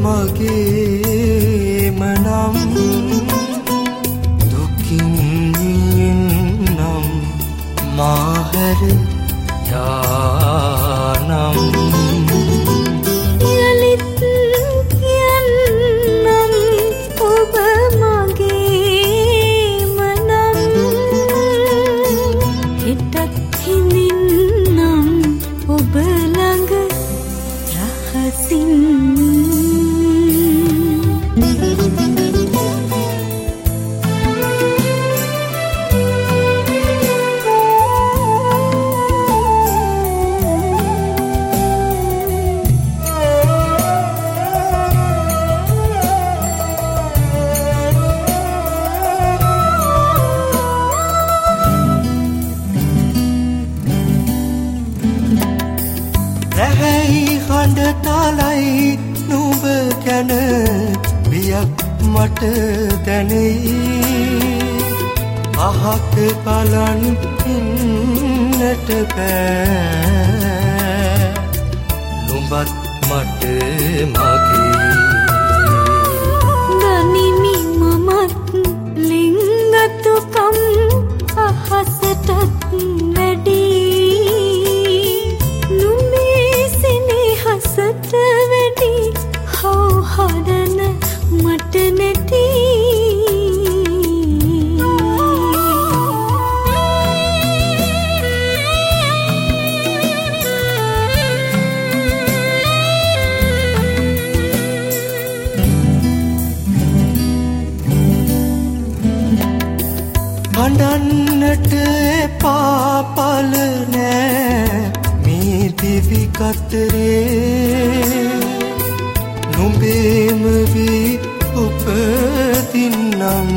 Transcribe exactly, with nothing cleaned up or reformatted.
මගේම නම් දුකින් නම් මාහැර යානම් යලිත් කියන්නම් ඔබ මගේම නම් හිතත් හිඳින්නම් ඔබ ළඟ රහසින් රැහැයි හඬ තාලයි නුඹ ගැන බියක් මට දැනෙයි අහක බලන් ඉන්නට බෑ නුඹත් මට මගේ ගනිමි මමත් ලිංගතුකම් අහසටත් වැඩි හසට වැඩි හවහදන මට නැති අඬන්නට එපා පල නෑ මේ දිවි කතරේ නුඹේම වී උපදින්නම්